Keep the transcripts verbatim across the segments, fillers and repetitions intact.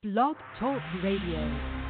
Blog Talk Radio.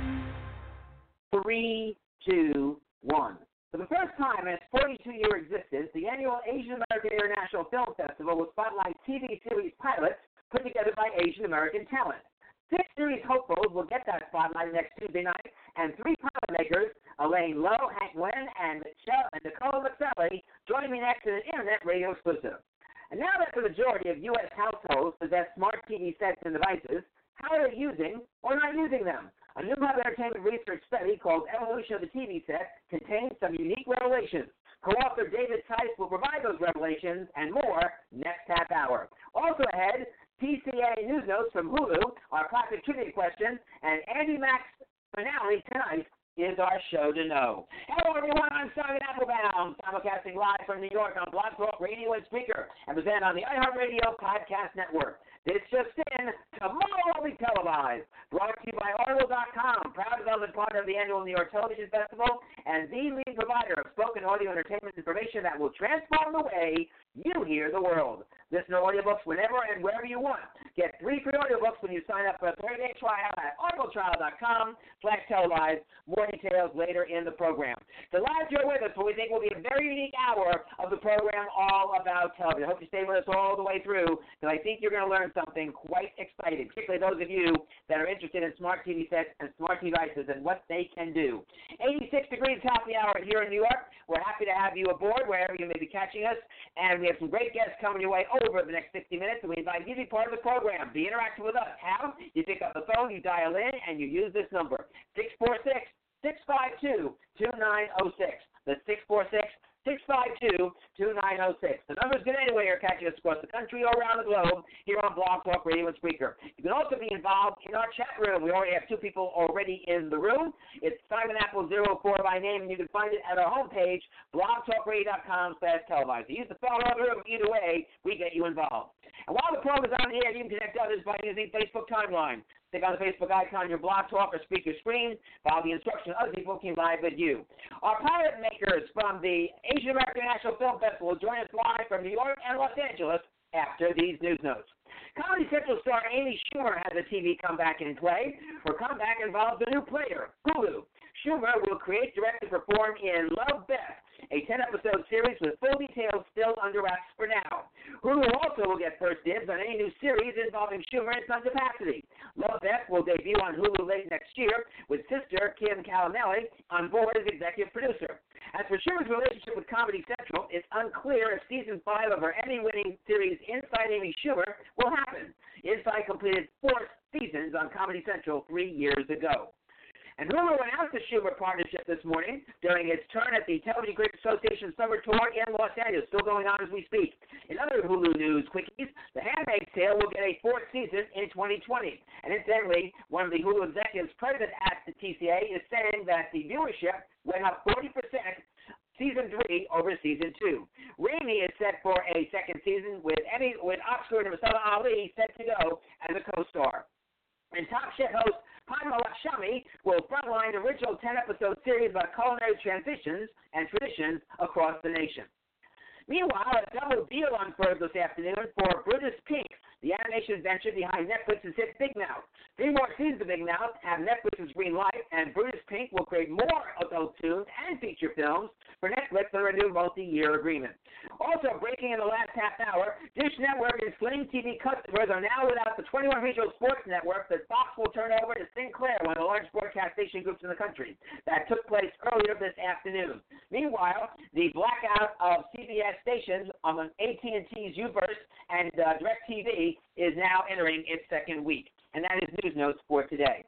Three, two, one. For the first time in its forty-two-year existence, the annual Asian American International Film Festival will spotlight T V series pilots put together by Asian American talent. Six series hopefuls will get that spotlight next Tuesday night, and three pilot makers, Elaine Lowe, Hank Nguyen, and Michelle and Nicole Maxelli, join me next in an Internet radio exclusive. And now that the majority of U S households possess smart T V sets and devices, how are they using or not using them? A new Hub Entertainment research study called Evolution of the T V Set contains some unique revelations. Co-author David Tice will provide those revelations and more next half hour. Also ahead, T C A News Notes from Hulu, our classic trivia question, and Andy Mack's finale tonight is our show to know. Hello, everyone. I'm Simon Applebaum, simulcasting live from New York on Blog Talk Radio and Speaker, and present on the iHeartRadio Podcast Network. This just in, tomorrow will be televised. Brought to you by Audible dot com, proud development partner of the annual New York Television Festival, and the leading provider of spoken audio entertainment information that will transform the way you hear the world. Listen to audiobooks whenever and wherever you want. Get three free audiobooks when you sign up for a thirty-day trial at audible trial dot com slash televised. More details later in the program. Glad you're with us for we think will be a very unique hour of the program all about television. I hope you stay with us all the way through, because I think you're going to learn something quite exciting, particularly those of you that are interested in smart T V sets and smart devices and what they can do. eighty-six degrees top of the hour here in New York. We're happy to have you aboard wherever you may be catching us, and we have some great guests coming your way over the next sixty minutes, and we invite you to be part of the program. Be interactive with us. How? You pick up the phone, you dial in, and you use this number, six four six, six five two, two nine zero six. That's six four six, six five two, two nine zero six. The number's good anyway. You're catching us across the country or around the globe here on Blog Talk Radio and Speaker. You can also be involved in our chat room. We already have two people already in the room. It's Simon Apple zero four by name, and you can find it at our homepage, blog talk radio dot com slash televised. Use the phone or the room. Either way, we get you involved. And while the program is on the air, you can connect others by using Facebook Timeline. Click on the Facebook icon on your Blog Talk or Speaker screen. Follow the instructions. Other people can live with you. Our pilot makers from the Asian American National Film Festival will join us live from New York and Los Angeles after these news notes. Comedy Central star Amy Schumer has a T V comeback in play. Her comeback involves a new player, Hulu. Schumer will create, direct, and perform in Love Beth, a ten-episode series with full details still under wraps for now. Hulu also will get first dibs on any new series involving Schumer and Sons of Pasadena. Love Beth will debut on Hulu late next year, with sister Kim Calamelli on board as executive producer. As for Schumer's relationship with Comedy Central, it's unclear if season five of her Emmy-winning series Inside Amy Schumer will happen. Inside completed four seasons on Comedy Central three years ago. And Hulu announced the Schumer partnership this morning during its turn at the Television Critics Association Summer Tour in Los Angeles, still going on as we speak. In other Hulu news quickies, The Handmaid's Tale will get a fourth season in twenty twenty. And incidentally, one of the Hulu executives present at the T C A is saying that the viewership went up forty percent season three over season two. Raimi is set for a second season with Emmy, with Oscar and Mahershala Ali set to go as a co-star. And Top Chef host Padma Lakshmi will frontline the original ten-episode series about culinary transitions and traditions across the nation. Meanwhile, a double deal unfurled this afternoon for Brutus Pink, the animation adventure behind Netflix's hit Big Mouth. Three more seasons of Big Mouth have Netflix's green light, and Brutus Pink will create more adult tunes and feature films for Netflix under a new multi-year agreement. Also, breaking in the last half hour, Dish Network and Sling T V customers are now without the twenty-one regional sports networks that Fox will turn over to Sinclair, one of the largest broadcast station groups in the country. That took place earlier this afternoon. Meanwhile, the blackout of C B S stations on A T and T's U-verse and uh, DirecTV is now entering its second week. And that is news notes for today.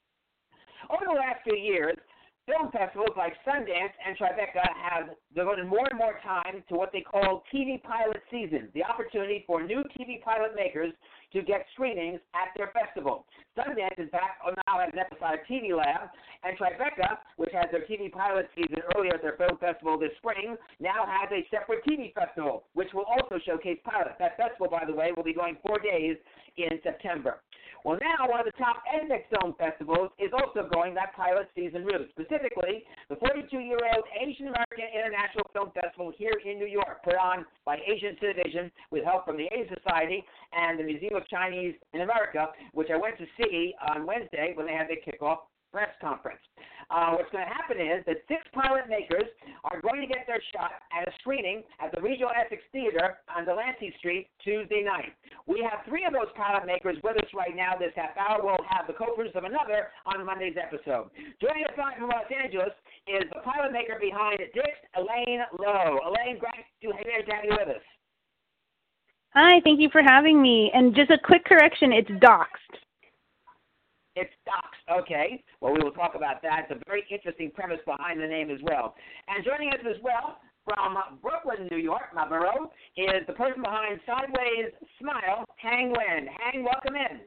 Over the last few years, film festivals like Sundance and Tribeca have devoted more and more time to what they call T V pilot seasons, the opportunity for new T V pilot makers to get screenings at their festival. Sundance, in fact, now has an episodic T V lab, and Tribeca, which has their T V pilot season earlier at their film festival this spring, now has a separate T V festival, which will also showcase pilots. That festival, by the way, will be going four days in September. Well, now one of the top ethnic film festivals is also going that pilot season route. Specifically, the forty-two-year-old Asian American International Film Festival here in New York, put on by Asian Cinevision with help from the Asian Society and the Museum of Chinese in America, which I went to see on Wednesday when they had their kickoff press conference. Uh, what's going to happen is that six pilot makers are going to get their shot at a screening at the Regional Essex Theater on Delancey Street Tuesday night. We have three of those pilot makers with us right now this half hour. We'll have the co-producers of another on Monday's episode. Joining us live from Los Angeles is the pilot maker behind Dix, Elaine Lowe. Elaine, great to have you with us. Hi, thank you for having me. And just a quick correction, it's doxed. It's doxed. Okay. Well, we will talk about that. It's a very interesting premise behind the name as well. And joining us as well from Brooklyn, New York, my borough, is the person behind Sideways Smile, Hang Lin. Hang, welcome in.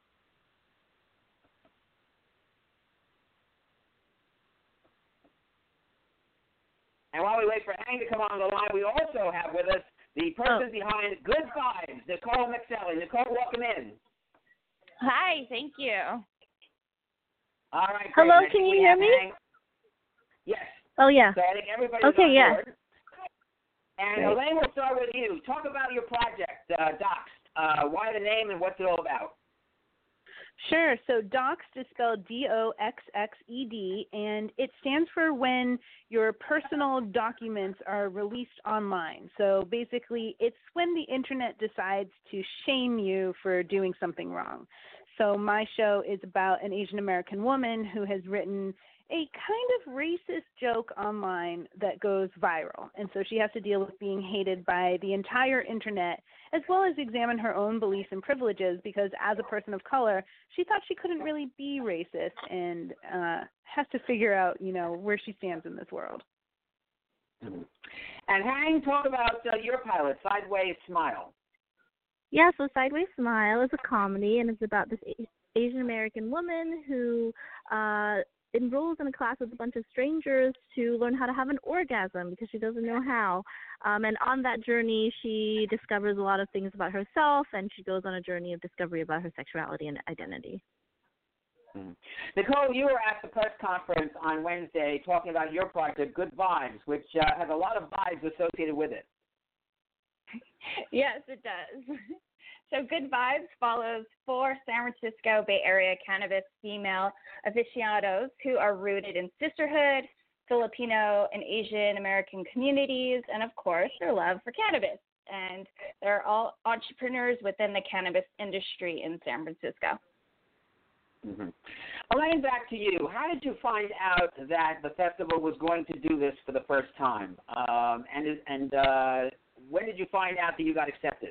And while we wait for Hang to come on the line, we also have with us the person oh. behind Good Vibes, Nicole McSally. Nicole, welcome in. Hi, thank you. All right. Great. Hello, can you hear me? Hang. Yes. Oh, yeah. So I think everybody's okay, on yeah. board. And great. Elaine, we'll start with you. Talk about your project, uh, Doxed. Uh, why the name and what's it all about? Sure. So Doxed is spelled D O X X E D, and it stands for when your personal documents are released online. So basically, it's when the Internet decides to shame you for doing something wrong. So my show is about an Asian American woman who has written a kind of racist joke online that goes viral. And so she has to deal with being hated by the entire Internet, as well as examine her own beliefs and privileges, because as a person of color, she thought she couldn't really be racist and uh, has to figure out, you know, where she stands in this world. Mm-hmm. And Hang, talk about uh, your pilot, Sideways Smile. Yeah, so Sideways Smile is a comedy, and it's about this Asian American woman who uh, enrolls in a class with a bunch of strangers to learn how to have an orgasm because she doesn't know how. Um, and on that journey, she discovers a lot of things about herself, and she goes on a journey of discovery about her sexuality and identity. Mm-hmm. Nicole, you were at the press conference on Wednesday talking about your project, Good Vibes, which uh, has a lot of vibes associated with it. Yes, it does. So Good Vibes follows four San Francisco Bay Area cannabis female aficionados who are rooted in sisterhood, Filipino and Asian American communities, and of course their love for cannabis. And they're all entrepreneurs within the cannabis industry in San Francisco. Mm-hmm. Elaine, back to you. How did you find out that the festival was going to do this for the first time? Um, and and uh, when did you find out that you got accepted?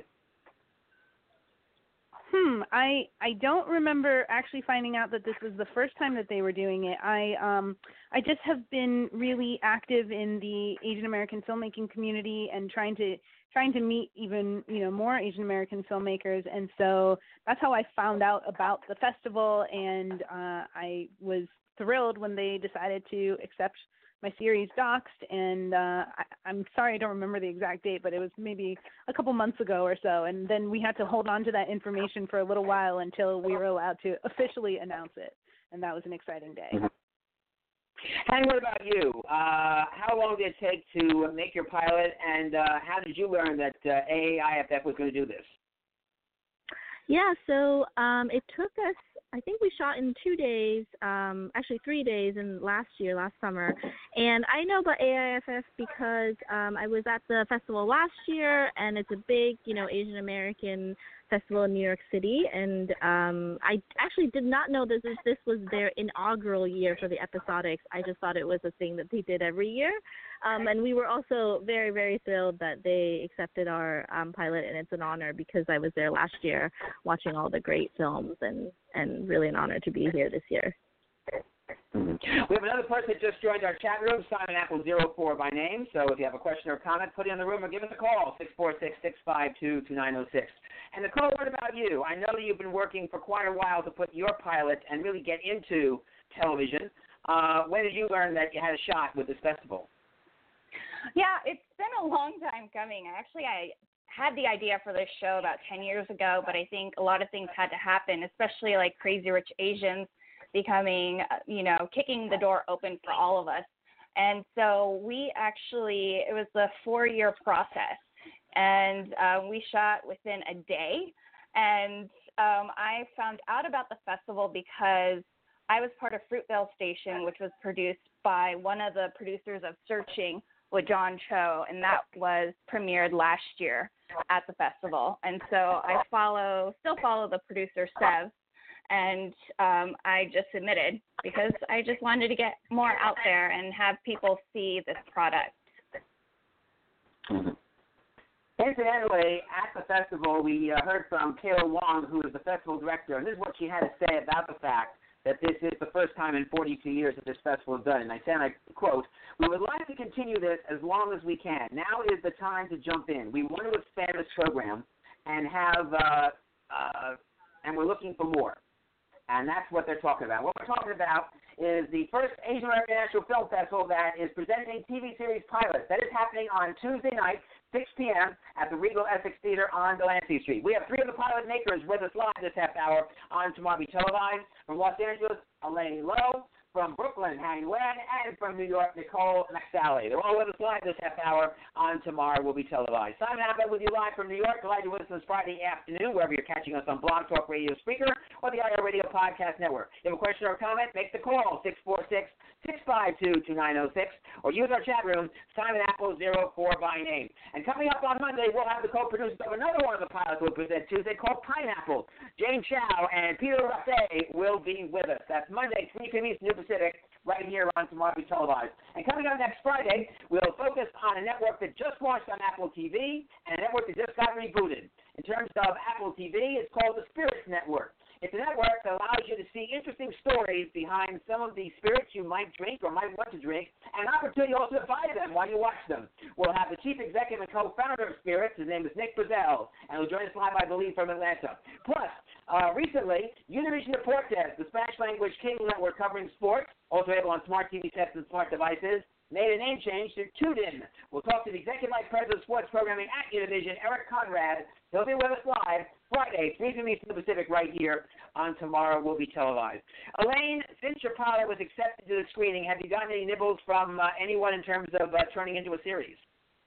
Hmm. I I don't remember actually finding out that this was the first time that they were doing it. I um I just have been really active in the Asian American filmmaking community and trying to trying to meet even you know more Asian American filmmakers, and so that's how I found out about the festival. And uh, I was thrilled when they decided to accept my series Doxed, and uh, I, I'm sorry I don't remember the exact date, but it was maybe a couple months ago or so, and then we had to hold on to that information for a little while until we were allowed to officially announce it, and that was an exciting day. Mm-hmm. And what about you? Uh, how long did it take to make your pilot, and uh, how did you learn that uh, A A I F F was going to do this? Yeah, so um, it took us, I think we shot in two days, um, actually three days in last year, last summer. And I know about A I F F because um, I was at the festival last year, and it's a big, you know, Asian American festival in New York City. And um, I actually did not know that this, this was their inaugural year for the episodics. I just thought it was a thing that they did every year. Um, and we were also very, very thrilled that they accepted our um, pilot, and it's an honor because I was there last year watching all the great films, and, and really an honor to be here this year. Mm-hmm. We have another person that just joined our chat room, Simon Apple zero four by name. So if you have a question or comment, put it in the room or give us a call, six four six, six five two, two nine zero six. And Nicole, what about you? I know that you've been working for quite a while to put your pilot and really get into television. Uh, when did you learn that you had a shot with this festival? Yeah, it's been a long time coming. Actually, I had the idea for this show about ten years ago, but I think a lot of things had to happen, especially like Crazy Rich Asians becoming, uh, you know, kicking the door open for all of us. And so we actually, it was a four-year process, and uh, we shot within a day. And um, I found out about the festival because I was part of Fruitvale Station, which was produced by one of the producers of Searching with John Cho, and that was premiered last year at the festival. And so I follow, still follow the producer, Sev, and um, I just submitted because I just wanted to get more out there and have people see this product. Mm-hmm. Incidentally, at the festival, we uh, heard from Kayla Wong, who is the festival director, and this is what she had to say about the fact that this is the first time in forty-two years that this festival is done. And I said, I quote, "We would like to continue this as long as we can. Now is the time to jump in. We want to expand this program and have, uh, uh, and we're looking for more." And that's what they're talking about. What we're talking about is the first Asian American National Film Festival that is presenting T V series pilots. That is happening on Tuesday night, six p.m. at the Regal Essex Theater on Delancey Street. We have three of the pilot makers with us live this half hour on Tomorrow Be Televised. From Los Angeles, Elaine Lowe. From Brooklyn, Hang Wen, and from New York, Nicole McSally. They're all with us live this half hour on Tomorrow Will Be Televised. Simon Abbott with you live from New York. Glad you're with us this Friday afternoon, wherever you're catching us on Blog Talk Radio Speaker or the I R Radio Podcast Network. If you have a question or a comment, make the call, six four six, six five two, two nine zero six, or use our chat room, Simon Apple zero four by name. And coming up on Monday, we'll have the co-producers of another one of the pilots we'll present Tuesday called Pineapple. Jane Chow and Peter Raffet will be with us. That's Monday, three p.m. Eastern Pacific, right here on Tomorrow Be Televised. And coming up next Friday, we'll focus on a network that just launched on Apple T V and a network that just got rebooted. In terms of Apple T V, it's called the Spirits Network. It's a network that allows you to see interesting stories behind some of the spirits you might drink or might want to drink, and an opportunity also to buy them while you watch them. We'll have the chief executive and co-founder of Spirits. His name is Nick Brazel, and he'll join us live, I believe, from Atlanta. Plus, uh, recently, Univision Deportes, the Spanish-language cable network covering sports, also available on smart T V sets and smart devices, made a name change to TuneIn. We'll talk to the Executive Vice President of Sports Programming at Univision, Eric Conrad. He'll be with us live Friday, three p.m. Eastern Pacific, right here on Tomorrow Will Be Televised. Elaine, since your pilot was accepted to the screening, have you gotten any nibbles from uh, anyone in terms of uh, turning into a series?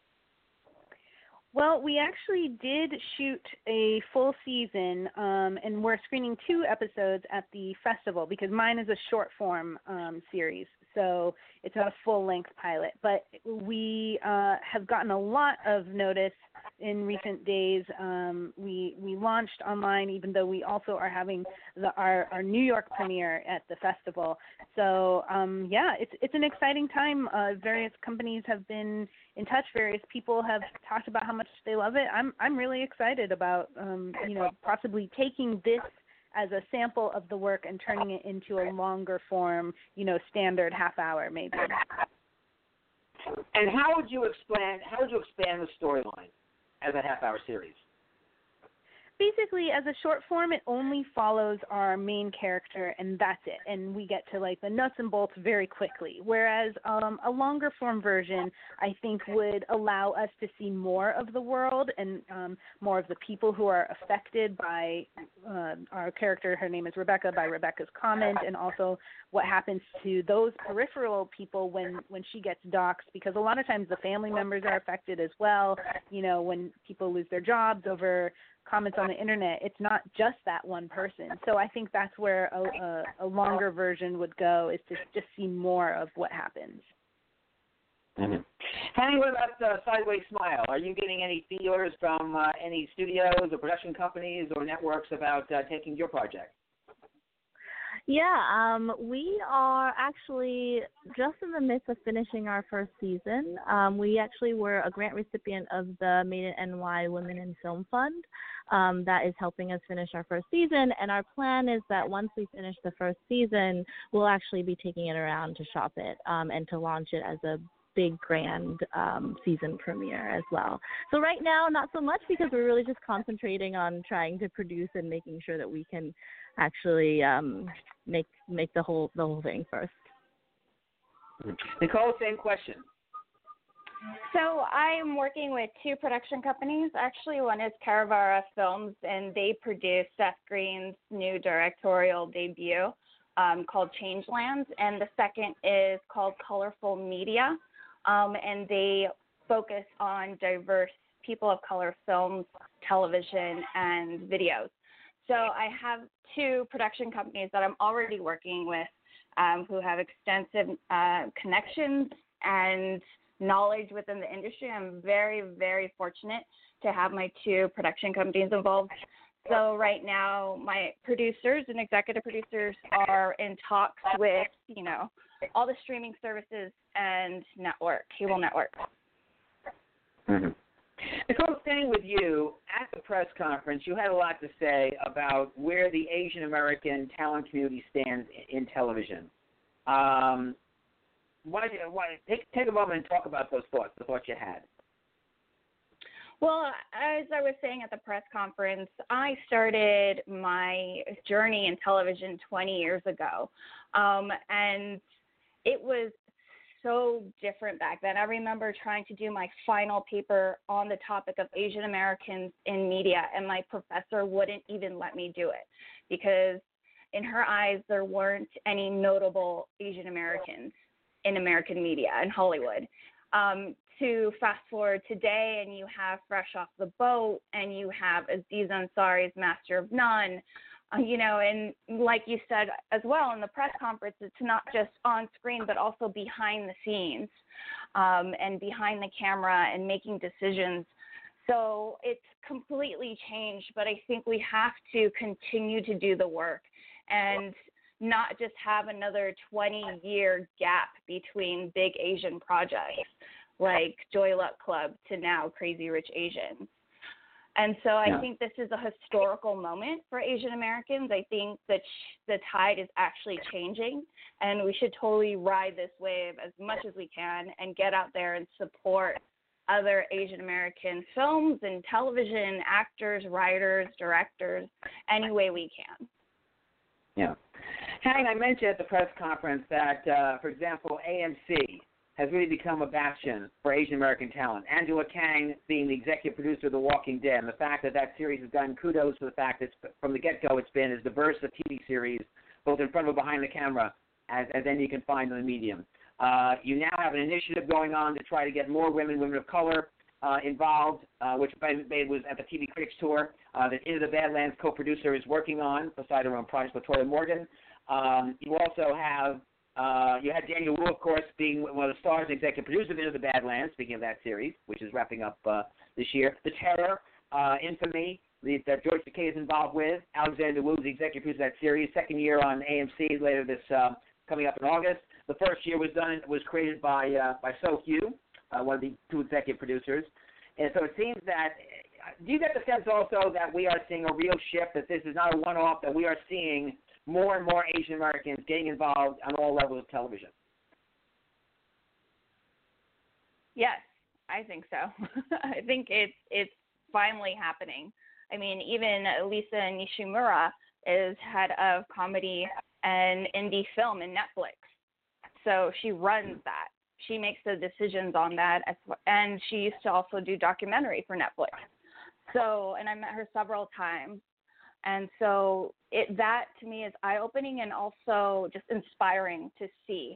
Well, we actually did shoot a full season, um, and we're screening two episodes at the festival because mine is a short form um, series, so it's not a full length pilot. But we uh, have gotten a lot of notice in recent days. Um, we we launched online, even though we also are having the, our our New York premiere at the festival. So um, yeah, it's it's an exciting time. Uh, various companies have been in touch. Various people have talked about how much they love it. I'm I'm really excited about um, you know possibly taking this as a sample of the work and turning it into a longer form, you know, standard half hour maybe. And how would you expand how would you expand the storyline as a half hour series? Basically, as a short form, it only follows our main character, and that's it. And we get to, like, the nuts and bolts very quickly. Whereas um, a longer form version, I think, would allow us to see more of the world and um, more of the people who are affected by uh, our character. Her name is Rebecca, by Rebecca's comment, and also what happens to those peripheral people when, when she gets doxxed, because a lot of times the family members are affected as well. You know, when people lose their jobs over comments on the internet, it's not just that one person. So I think that's where a, a, a longer version would go, is to just see more of what happens. Mm-hmm. Hanny, what about uh, Sideways Smile? Are you getting any feelers from uh, any studios or production companies or networks about uh, taking your project? Yeah, um, we are actually just in the midst of finishing our first season. Um, we actually were a grant recipient of the Made in N Y Women in Film Fund um, that is helping us finish our first season. And our plan is that once we finish the first season, we'll actually be taking it around to shop it um, and to launch it as a big grand um, season premiere as well. So right now, not so much, because we're really just concentrating on trying to produce and making sure that we can actually um, make make the whole the whole thing first. Nicole, same question. So I'm working with two production companies. Actually, one is Caravara Films, and they produce Seth Green's new directorial debut um, called Changelands, and the second is called Colorful Media, um, and they focus on diverse people of color films, television, and videos. So I have two production companies that I'm already working with um, who have extensive uh, connections and knowledge within the industry. I'm very, very fortunate to have my two production companies involved. So right now, my producers and executive producers are in talks with, you know, all the streaming services and network, cable networks. Mm-hmm. Nicole, staying with you, at the press conference, you had a lot to say about where the Asian American talent community stands in, in television. Um, why, why, take, take a moment and talk about those thoughts, the thoughts you had. Well, as I was saying at the press conference, I started my journey in television twenty years ago, um, and it was so different back then. I remember trying to do my final paper on the topic of Asian Americans in media, and my professor wouldn't even let me do it because in her eyes there weren't any notable Asian Americans in American media in Hollywood. Um, to fast forward today, and you have Fresh Off the Boat, and you have Aziz Ansari's Master of None, uh, you know, and like you said as well in the press conference, it's not just on screen, but also behind the scenes um, and behind the camera and making decisions. So it's completely changed, but I think we have to continue to do the work and not just have another twenty-year gap between big Asian projects like Joy Luck Club to now Crazy Rich Asians. And so I yeah. think this is a historical moment for Asian Americans. I think that the tide is actually changing, and we should totally ride this wave as much as we can and get out there and support other Asian American films and television actors, writers, directors, any way we can. Yeah. Hank, I mentioned at the press conference that, uh, for example, A M C has really become a bastion for Asian American talent. Angela Kang being the executive producer of The Walking Dead, and the fact that that series has gotten kudos for the fact that from the get-go it's been as diverse a T V series, both in front of and behind the camera, as, as any you can find on the medium. Uh, you now have an initiative going on to try to get more women, women of color, uh, involved, uh, which by, by, was at the T V Critics Tour uh, that Into the Badlands co-producer is working on, beside her own project, Latoya Morgan. Um, you also have Uh, you had Daniel Wu, of course, being one of the stars and executive producer of Into the Badlands, speaking of that series, which is wrapping up uh, this year. The Terror, uh, Infamy, the, that George Takei is involved with. Alexander Wu is the executive producer of that series. Second year on A M C later this uh, coming up in August. The first year was done was created by uh, by So Hugh, uh, one of the two executive producers. And so it seems that, do you get the sense also that we are seeing a real shift, that this is not a one-off, that we are seeing more and more Asian Americans getting involved on all levels of television? Yes, I think so. I think it's it's finally happening. I mean, even Lisa Nishimura is head of comedy and indie film in Netflix. So she runs that. She makes the decisions on that, as, and she used to also do documentary for Netflix. So, and I met her several times. And so it, that, to me, is eye-opening and also just inspiring to see.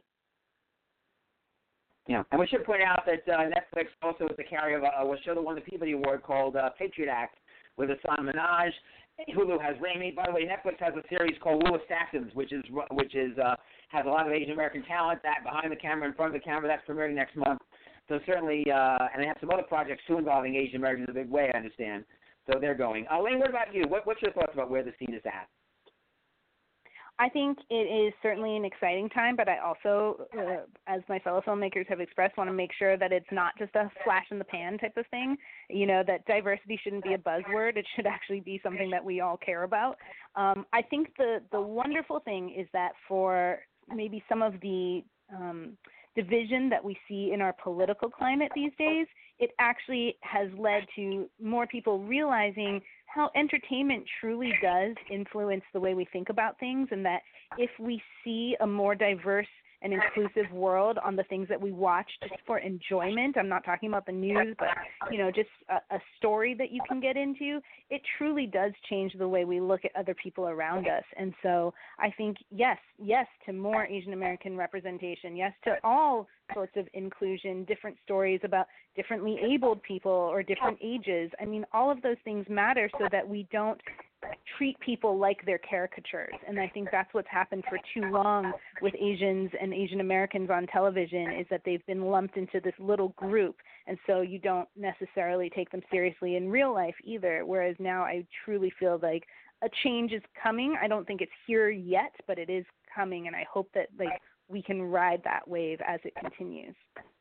Yeah, and we should point out that uh, Netflix also is the carrier of a, a show that won the Peabody Award called uh, Patriot Act with Hassan Minhaj. Hulu has Raimi. By the way, Netflix has a series called Louis Assassins, which is which is uh, has a lot of Asian American talent. That behind the camera, in front of the camera, that's premiering next month. So certainly, uh, and they have some other projects too involving Asian Americans in a big way, I understand. So they're going. Uh, Lane, what about you? What, what's your thoughts about where the scene is at? I think it is certainly an exciting time, but I also, uh, as my fellow filmmakers have expressed, want to make sure that it's not just a flash in the pan type of thing. You know, that diversity shouldn't be a buzzword. It should actually be something that we all care about. Um, I think the, the wonderful thing is that for maybe some of the um, division that we see in our political climate these days, it actually has led to more people realizing how entertainment truly does influence the way we think about things, and that if we see a more diverse an inclusive world on the things that we watch just for enjoyment. I'm not talking about the news, but, you know, just a, a story that you can get into. It truly does change the way we look at other people around us. And so I think, yes, yes to more Asian American representation, yes to all sorts of inclusion, different stories about differently abled people or different ages. I mean, all of those things matter so that we don't treat people like they're caricatures. And I think that's what's happened for too long with Asians and Asian Americans on television, is that they've been lumped into this little group. And so you don't necessarily take them seriously in real life either. Whereas now I truly feel like a change is coming. I don't think it's here yet, but it is coming. And I hope that like we can ride that wave as it continues.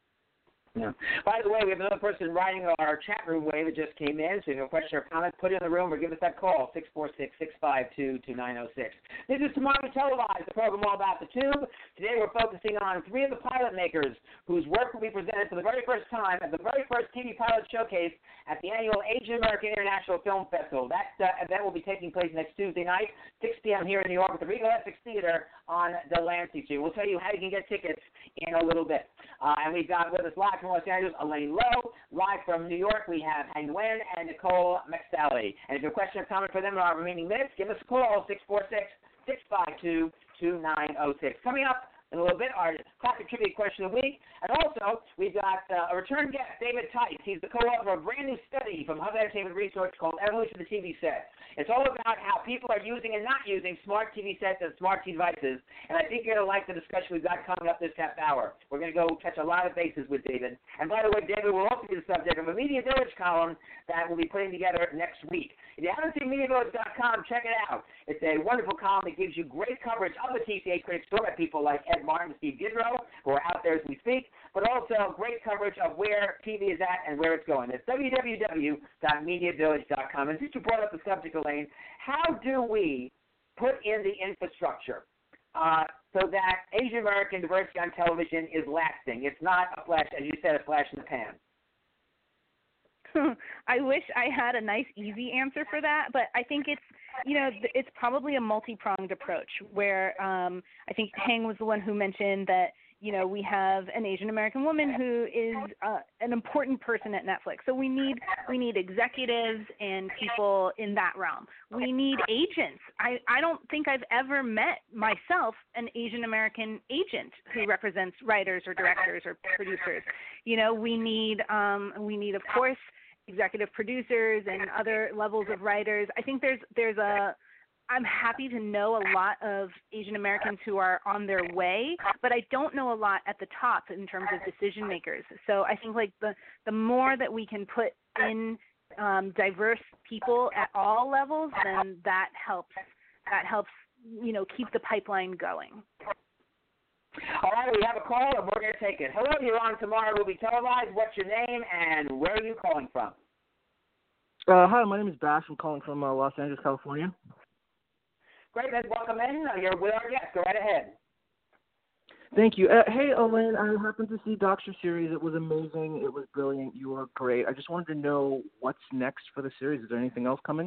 Yeah. By the way, we have another person riding our chat room wave that just came in. So if you have a question or comment, put it in the room or give us that call, six four six, six five two, two nine zero six. This is Tomorrow Televised, the program all about the tube. Today we're focusing on three of the pilot makers whose work will be presented for the very first time at the very first T V Pilot Showcase at the annual Asian American International Film Festival. That uh, event will be taking place next Tuesday night, six p.m. here in New York at the Regal Essex Theater on Delancey Street. We'll tell you how you can get tickets in a little bit. Uh, and we've got with us live from Los Angeles, Elaine Lowe. Live from New York, we have Hang Nguyen and Nicole McSally. And if you have a question or comment for them in our remaining minutes, give us a call, six four six, six five two, two nine zero six. Coming up in a little bit, our classic trivia question of the week. And also, we've got uh, a return guest, David Tice. He's the co-author of a brand new study from Hub Entertainment Research called Evolution of the T V Set. It's all about how people are using and not using smart T V sets and smart devices. And I think you're going to like the discussion we've got coming up this half hour. We're going to go touch a lot of bases with David. And by the way, David will also be the subject of a Media Village column that we'll be putting together next week. If you haven't seen media village dot com, check it out. It's a wonderful column that gives you great coverage of the T C A critics, so by people like Ed Martin and Steve Gidrow, who are out there as we speak, but also great coverage of where T V is at and where it's going. It's w w w dot media village dot com. And since you brought up the subject, Elaine, how do we put in the infrastructure uh, so that Asian American diversity on television is lasting? It's not a flash, as you said, a flash in the pan. I wish I had a nice, easy answer for that, but I think it's, you know, it's probably a multi-pronged approach where um, I think Hang was the one who mentioned that, you know, we have an Asian American woman who is uh, an important person at Netflix. So we need we need executives and people in that realm. We need agents. I, I don't think I've ever met myself an Asian American agent who represents writers or directors or producers. You know, we need um, we need of course executive producers and other levels of writers. I think there's there's a I'm happy to know a lot of Asian Americans who are on their way, but I don't know a lot at the top in terms of decision makers. So I think like the, the more that we can put in um, diverse people at all levels, then that helps, that helps, you know, keep the pipeline going. All right, we have a call and we're going to take it. Hello, you're on Tomorrow Will Be Televised. What's your name and where are you calling from? Uh, hi, my name is Bash. I'm calling from uh, Los Angeles, California. Great, then welcome in. You're with our guest. Go right ahead. Thank you. Uh, hey, Elaine, I happened to see Doctor Series. It was amazing. It was brilliant. You were great. I just wanted to know what's next for the series. Is there anything else coming?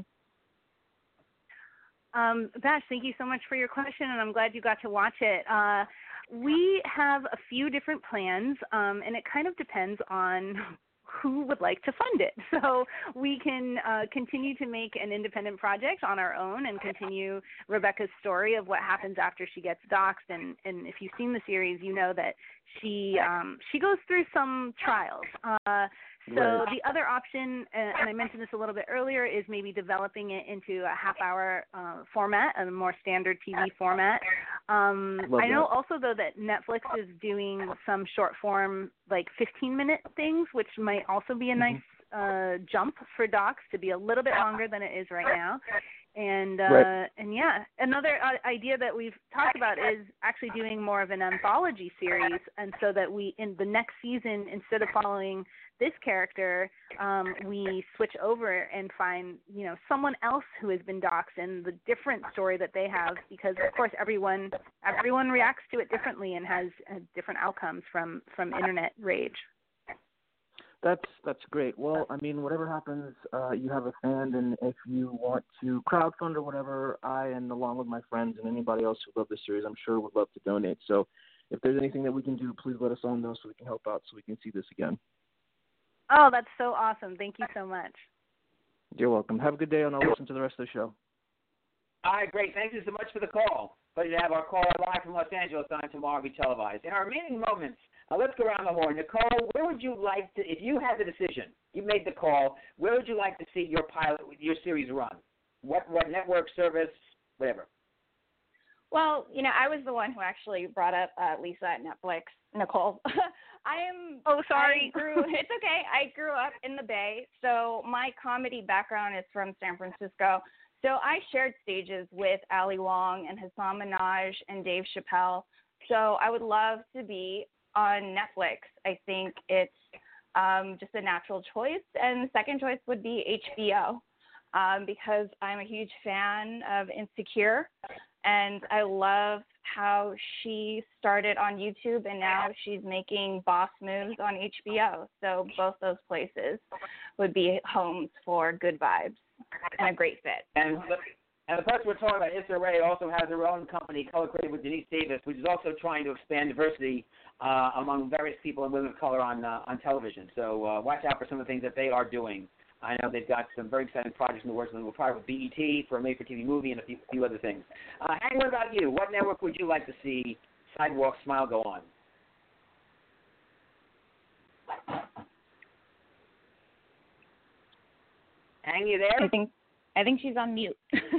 Um, Bash, thank you so much for your question, and I'm glad you got to watch it. Uh, we have a few different plans, um, and it kind of depends on who would like to fund it. So we can uh, continue to make an independent project on our own and continue Rebecca's story of what happens after she gets doxxed. And, and if you've seen the series, you know that she um, she goes through some trials. Uh, so right. The other option, and I mentioned this a little bit earlier, is maybe developing it into a half-hour uh, format, a more standard T V format. Um, I know that. Also, though, that Netflix is doing some short-form, like fifteen-minute things, which might also be a nice uh, jump for docs to be a little bit longer than it is right now. And uh, right. and yeah, another uh, idea that we've talked about is actually doing more of an anthology series, and so that we in the next season, instead of following this character, um, we switch over and find you know someone else who has been doxxed and the different story that they have, because of course everyone everyone reacts to it differently and has uh, different outcomes from from internet rage. That's that's great. Well, I mean, whatever happens, uh, you have a fan, and if you want to crowdfund or whatever, I and along with my friends and anybody else who love this series, I'm sure would love to donate. So if there's anything that we can do, please let us all know so we can help out so we can see this again. Oh, that's so awesome. Thank you so much. You're welcome. Have a good day, and I'll listen to the rest of the show. All right, great. Thank you so much for the call. Pleasure to have our caller live from Los Angeles on tomorrow be televised. In our remaining moments, uh, let's go around the horn. Nicole, where would you like to, if you had the decision, you made the call, where would you like to see your pilot, your series run? What, what network, service, whatever? Well, you know, I was the one who actually brought up uh, Lisa at Netflix, Nicole. I am. Oh, sorry. I grew, it's okay. I grew up in the Bay, so my comedy background is from San Francisco. So I shared stages with Ali Wong and Hasan Minhaj and Dave Chappelle. So I would love to be on Netflix. I think it's um, just a natural choice. And the second choice would be H B O um, because I'm a huge fan of Insecure. And I love how she started on YouTube and now she's making boss moves on H B O. So both those places would be homes for good vibes and a great fit. And the, and the person we're talking about, Issa Rae, also has her own company, Color Creative with Denise Davis, which is also trying to expand diversity uh, among various people and women of color on uh, on television. So uh, watch out for some of the things that they are doing. I know they've got some very exciting projects in the works. We'll probably with B E T for a made-for-T V movie and a few, few other things. Uh, Hank, what about you? What network would you like to see Sidewalk Smile go on? Hang you there? I think I think she's on mute.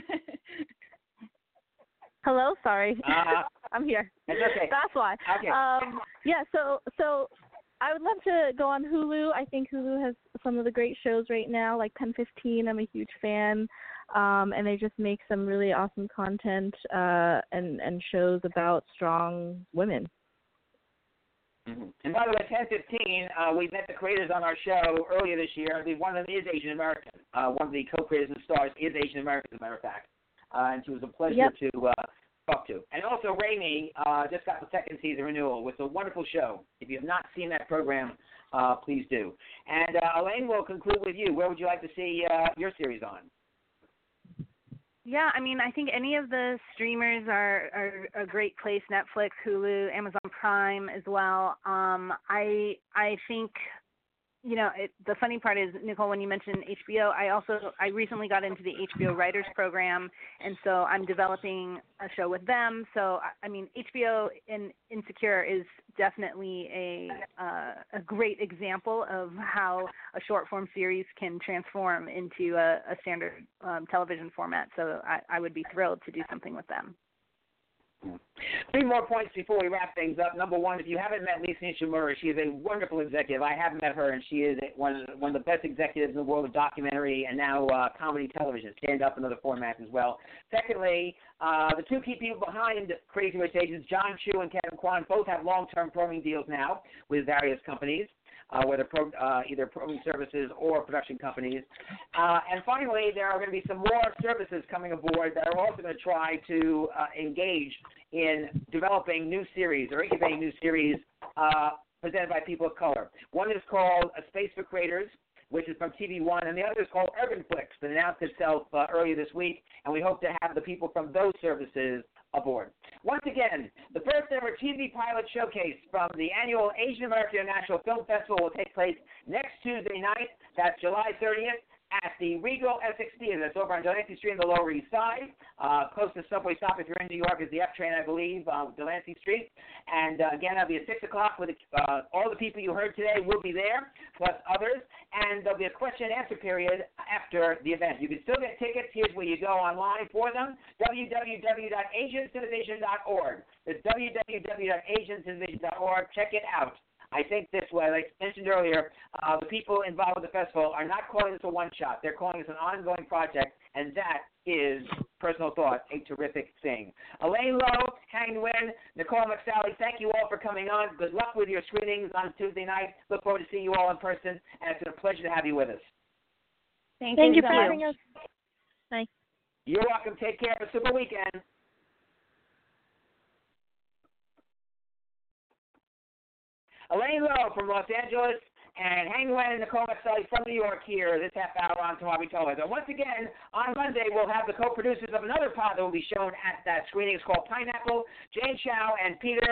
Hello, sorry. Uh, I'm here. That's okay. That's why. Okay. Um, yeah, so so I would love to go on Hulu. I think Hulu has some of the great shows right now, like Pen fifteen. I'm a huge fan, um, and they just make some really awesome content uh, and and shows about strong women. Mm-hmm. And by the way, ten fifteen, uh, we met the creators on our show earlier this year. I believe one of them is Asian American. Uh, one of the co-creators and stars is Asian American, as a matter of fact. Uh, and she was a pleasure Yep. to uh, talk to. And also, Raimi uh, just got the second season renewal. It's a wonderful show. If you have not seen that program, uh, please do. And uh, Elaine, we'll conclude with you. Where would you like to see uh, your series on? Yeah, I mean, I think any of the streamers are, are a great place. Netflix, Hulu, Amazon Prime as well. Um, I I think, you know, it, the funny part is, Nicole, when you mentioned H B O, I also I recently got into the H B O Writers Program, and so I'm developing a show with them. So I, I mean, H B O in Insecure is definitely a uh, a great example of how a short form series can transform into a, a standard um, television format. So I, I would be thrilled to do something with them. Three more points before we wrap things up. Number one, if you haven't met Lisa Nishimura, she is a wonderful executive. I have met her, and she is one of the, one of the best executives in the world of documentary and now uh, comedy television, stand-up and other formats as well. Secondly, uh, the two key people behind Crazy Rich Asians, John Chu and Kevin Kwan, both have long-term programming deals now with various companies. Uh, whether pro, uh, either programming services or production companies. Uh, and finally, there are going to be some more services coming aboard that are also going to try to uh, engage in developing new series or incubating new series uh, presented by people of color. One is called A Space for Creators, which is from T V One, and the other is called UrbanFlix, that announced itself uh, earlier this week, and we hope to have the people from those services aboard. Once again, the first ever T V pilot showcase from the annual Asian American International Film Festival will take place next Tuesday night. That's July thirtieth at the Regal Essex Theater. That's over on Delancey Street on the Lower East Side. Uh, close to Subway stop if you're in New York is the F train, I believe, uh, Delancey Street. And uh, again, that'll be at six o'clock with uh, all the people you heard today will be there, plus others. And there'll be a question and answer period after the event. You can still get tickets. Here's where you go online for them, w w w dot asian cinevision dot org. It's w w w dot asian cinevision dot org. Check it out. I think this way, like I mentioned earlier, uh, the people involved with the festival are not calling this a one-shot. They're calling this an ongoing project, and that is, personal thought, a terrific thing. Elaine Lowe, Hang Nguyen, Nicole McSally, thank you all for coming on. Good luck with your screenings on Tuesday night. Look forward to seeing you all in person, and it's been a pleasure to have you with us. Thank, Thank you you so for much. having us. Bye. You're welcome. Take care. Have a super weekend. Elaine Lowe from Los Angeles, and Hang Nguyen and Nicole McSally from New York here this half hour on Tomorrow Television. Once again, on Monday, we'll have the co-producers of another pod that will be shown at that screening. It's called Pineapple, Jane Chow and Peter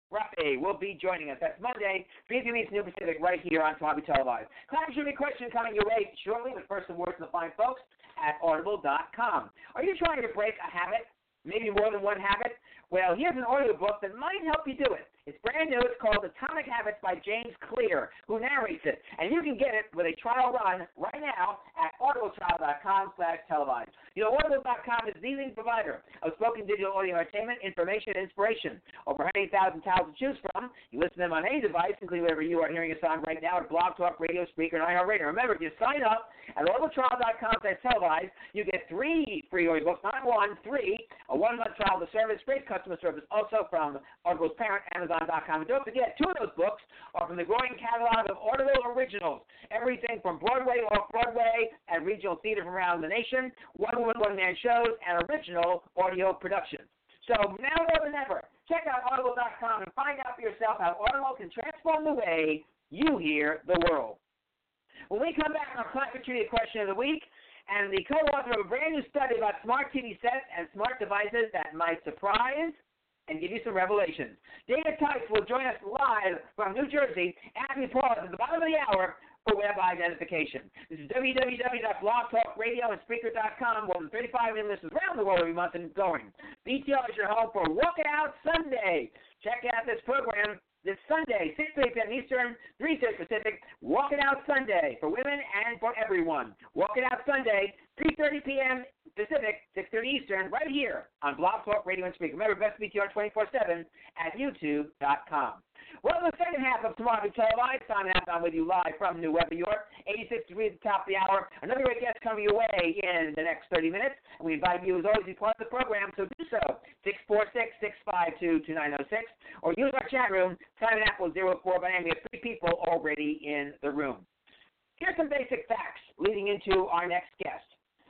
Rafi will be joining us. That's Monday, three p.m. Eastern Pacific, right here on Tomorrow Televised. Climbing should be question coming your way shortly, but first, some words from the fine folks at audible dot com. Are you trying to break a habit? Maybe more than one habit? Well, here's an audiobook that might help you do it. It's brand new. It's called Atomic Habits by James Clear, who narrates it. And you can get it with a trial run right now at audible trial dot com slash televised. You know, audible dot com is the leading provider of spoken digital audio entertainment, information, and inspiration. Over one hundred thousand titles to choose from. You listen to them on any device, including wherever you are hearing us on right now at Blog Talk, Radio, Speaker, and iHeartRadio. Remember, if you sign up at audible trial dot com slash televised, you get three free audiobooks, not one, three, a one-month trial of the service, great customer service, also from Audible's parent, Amazon dot com. And don't forget, two of those books are from the growing catalog of Audible originals, everything from Broadway, off-Broadway, and regional theater from around the nation, one-woman, one-man shows, and original audio productions. So now more than ever, check out audible dot com and find out for yourself how Audible can transform the way you hear the world. When we come back, our Climate Trivia question of the week, and the co-author of a brand new study about smart T V sets and smart devices that might surprise and give you some revelations. David Tice will join us live from New Jersey as we pause at the bottom of the hour for web identification. This is w w w dot blog talk radio and speaker dot com. More than thirty-five million listeners around the world every month and going. B T R is your home for Walk It Out Sunday. Check out this program this Sunday, six thirty p.m. Eastern, three thirty Pacific. Walk It Out Sunday for women and for everyone. Walk It Out Sunday, three thirty p.m. Pacific, six thirty Eastern, right here on Blog Talk Radio and Speaker. Remember, best B T R twenty-four seven at youtube dot com. Well, the second half of Tomorrow Televised, Simon Applebaum with you live from New Web, New York. eighty-six degrees at the top of the hour. Another great guest coming your way in the next thirty minutes. And we invite you, as always, to be part of the program, so do so. six four six, six five two, two nine zero six. Or use our chat room, Simon Apple zero four. By name, we have three people already in the room. Here's some basic facts leading into our next guest.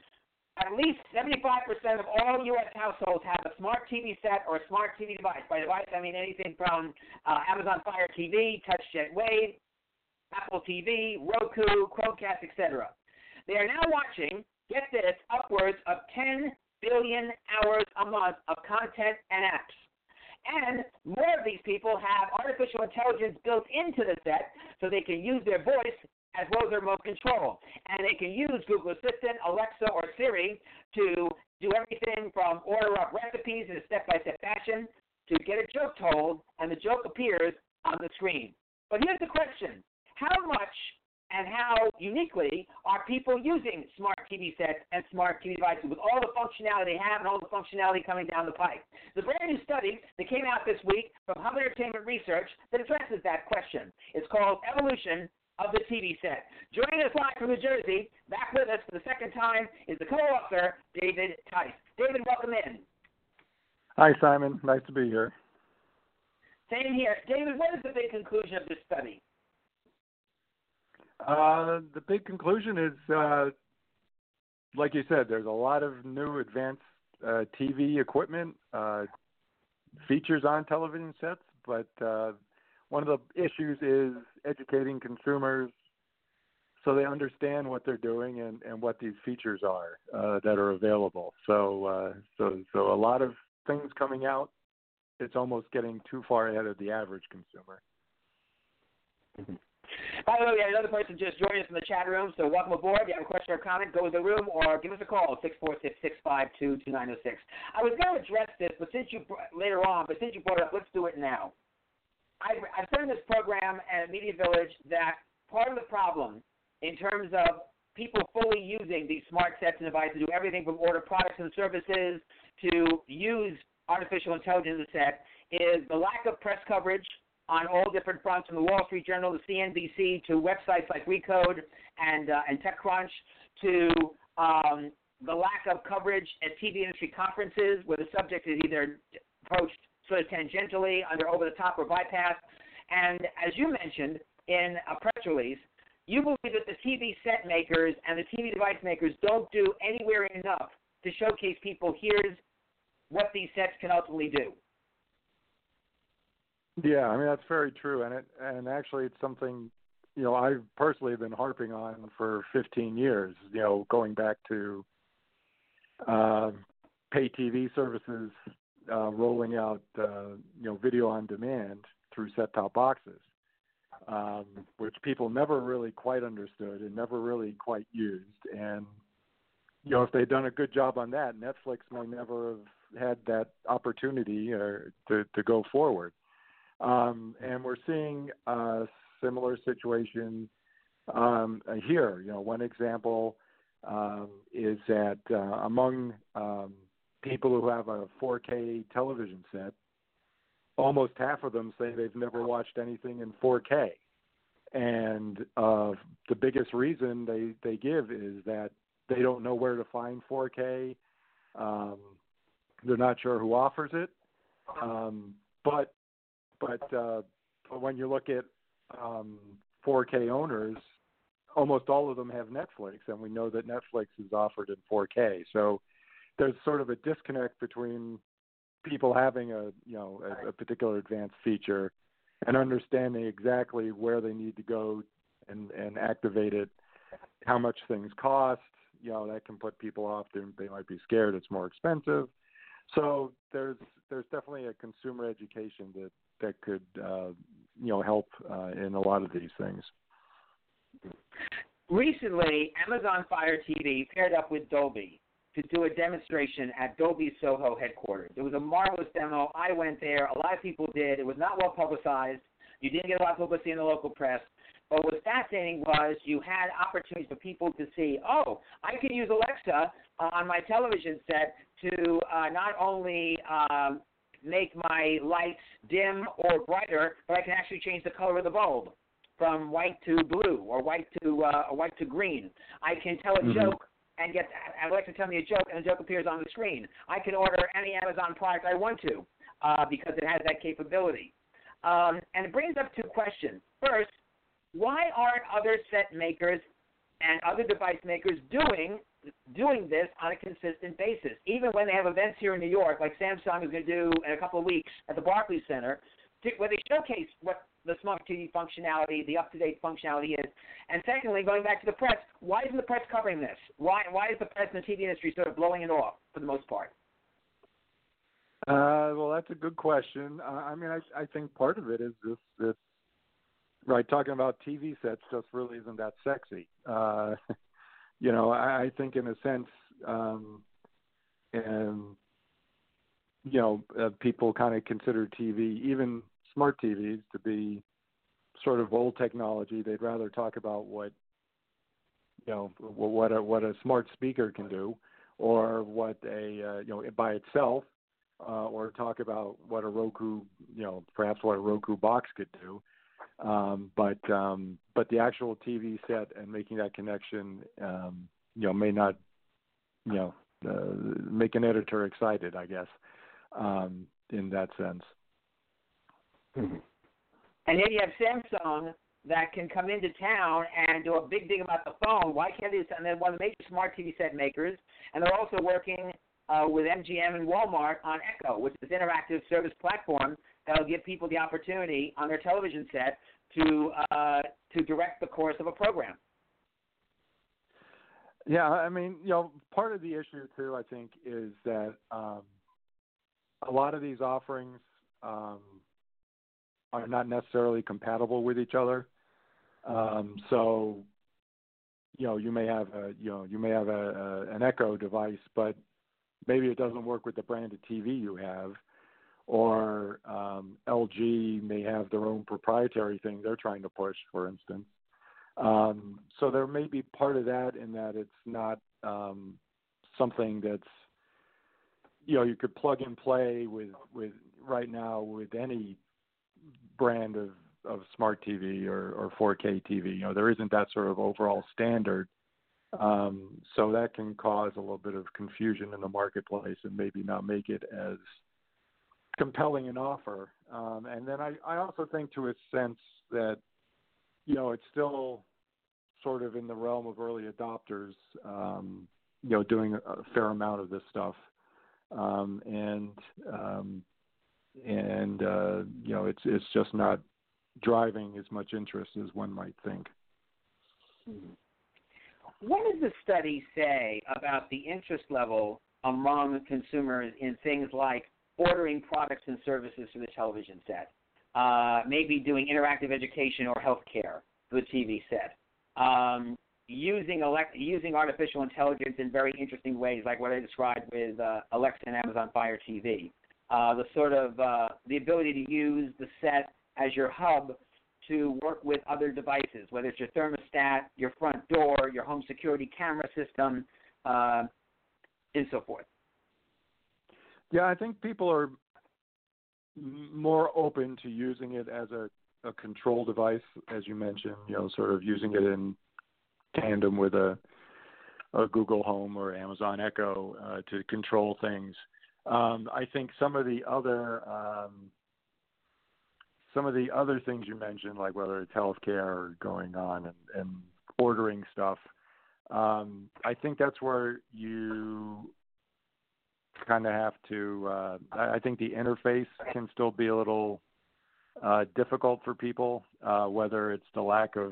At least seventy-five percent of all U S households have a smart T V set or a smart T V device. By device, I mean anything from uh, Amazon Fire T V, TouchJet Wave, Apple T V, Roku, Chromecast, et cetera. They are now watching, get this, upwards of ten billion hours a month of content and apps. And more of these people have artificial intelligence built into the set so they can use their voice as well as their remote control. And they can use Google Assistant, Alexa, or Siri to do everything from order up recipes in a step-by-step fashion to get a joke told, and the joke appears on the screen. But here's the question. How much and how uniquely are people using smart T V sets and smart T V devices with all the functionality they have and all the functionality coming down the pike? There's a brand new study that came out this week from Hub Entertainment Research that addresses that question. It's called Evolution of the T V set. Joining us live from New Jersey, back with us for the second time, is the co-author, David Tice. David, welcome in. Hi, Simon. Nice to be here. Same here. David, what is the big conclusion of this study? Uh, the big conclusion is, uh, like you said, there's a lot of new advanced uh, T V equipment, uh, features on television sets, but uh, one of the issues is educating consumers so they understand what they're doing and, and what these features are uh, that are available. So, uh, so, so a lot of things coming out, it's almost getting too far ahead of the average consumer. Mm-hmm. By the way, we had another person just joining us in the chat room, so welcome aboard. If you have a question or comment, go to the room or give us a call, six four six, six five two, two nine zero six. I was going to address this, but since you later on, but since you brought it up, let's do it now. I've, I've said in this program at Media Village that part of the problem in terms of people fully using these smart sets and devices to do everything from order products and services to use artificial intelligence set is the lack of press coverage on all different fronts, from the Wall Street Journal to C N B C to websites like Recode and uh, and TechCrunch to um, the lack of coverage at T V industry conferences where the subject is either approached sort of tangentially, under over-the-top, or bypassed. And as you mentioned in a press release, you believe that the T V set makers and the T V device makers don't do anywhere enough to showcase people, here's what these sets can ultimately do. Yeah, I mean, that's very true. And it, and actually it's something, you know, I've personally been harping on for fifteen years, you know, going back to uh, pay T V services uh, rolling out uh, you know video on demand through set-top boxes, um, which people never really quite understood and never really quite used. And you know, if they'd done a good job on that, Netflix may never have had that opportunity or to, to go forward. Um, and we're seeing a similar situation um, here. You know, one example um, is that uh, among um, people who have a four K television set, almost half of them say they've never watched anything in four K. And uh, the biggest reason they, they give is that they don't know where to find four K. Um, they're not sure who offers it. Um, but but, uh, but when you look at um, four K owners, almost all of them have Netflix, and we know that Netflix is offered in four K. So there's sort of a disconnect between people having a you know a, a particular advanced feature and understanding exactly where they need to go and, and activate it, how much things cost. You know, that can put people off. They, they might be scared it's more expensive. So there's there's definitely a consumer education that that could uh, you know help uh, in a lot of these things. Recently, Amazon Fire T V paired up with Dolby to do a demonstration at Dolby Soho headquarters. It was a marvelous demo. I went there. A lot of people did. It was not well publicized. You didn't get a lot of publicity in the local press. But what was fascinating was you had opportunities for people to see, oh, I can use Alexa uh, on my television set to uh, not only um, make my lights dim or brighter, but I can actually change the color of the bulb from white to blue or white to uh, or white to green. I can tell a mm-hmm. joke and get Alexa to tell me a joke, and the joke appears on the screen. I can order any Amazon product I want to uh, because it has that capability. Um, and it brings up two questions. First, why aren't other set makers and other device makers doing doing this on a consistent basis? Even when they have events here in New York, like Samsung is going to do in a couple of weeks at the Barclays Center, where they showcase what the smart T V functionality, the up-to-date functionality is. And secondly, going back to the press, why isn't the press covering this? Why why is the press and the T V industry sort of blowing it off for the most part? Uh, well, that's a good question. Uh, I mean, I, I think part of it is this, this, right, talking about T V sets just really isn't that sexy. Uh, you know, I, I think in a sense, um, and, you know, uh, people kind of consider T V, even smart T Vs, to be sort of old technology. They'd rather talk about what, you know, what a, what a smart speaker can do, or what a, uh, you know, by itself, uh, or talk about what a Roku, you know, perhaps what a Roku box could do. Um, but um, but the actual T V set and making that connection, um, you know, may not, you know, uh, make an editor excited, I guess, um, in that sense. Mm-hmm. And then you have Samsung that can come into town and do a big thing about the phone. Why can't they? And they're one of the major smart T V set makers, and they're also working uh, with M G M and Walmart on Echo, which is an interactive service platform that'll give people the opportunity on their television set to uh, to direct the course of a program. Yeah, I mean, you know, part of the issue too, I think, is that um, a lot of these offerings um, are not necessarily compatible with each other. Um, so, you know, you may have a, you know, you may have a, a an Echo device, but maybe it doesn't work with the brand of T V you have. Or um, L G may have their own proprietary thing they're trying to push, for instance. Um, so there may be part of that in that it's not um, something that's, you know, you could plug and play with, with right now with any brand of, of smart T V or, or four K T V. You know, there isn't that sort of overall standard. Um, so that can cause a little bit of confusion in the marketplace and maybe not make it as compelling an offer. Um, and then I, I also think to a sense that, you know, it's still sort of in the realm of early adopters, um, you know, doing a fair amount of this stuff. Um, and, um, and, uh, you know, it's, it's just not driving as much interest as one might think. What does the study say about the interest level among consumers in things like ordering products and services for the television set, uh, maybe doing interactive education or healthcare for the T V set, um, using elect- using artificial intelligence in very interesting ways, like what I described with uh, Alexa and Amazon Fire T V. Uh, the sort of uh, the ability to use the set as your hub to work with other devices, whether it's your thermostat, your front door, your home security camera system, uh, and so forth. Yeah, I think people are m- more open to using it as a, a control device, as you mentioned, you know, sort of using it in tandem with a, a Google Home or Amazon Echo uh, to control things. Um, I think some of the other um, some of the other things you mentioned, like whether it's healthcare or going on and, and ordering stuff, um, I think that's where you kind of have to. Uh, I think the interface can still be a little uh, difficult for people, uh, whether it's the lack of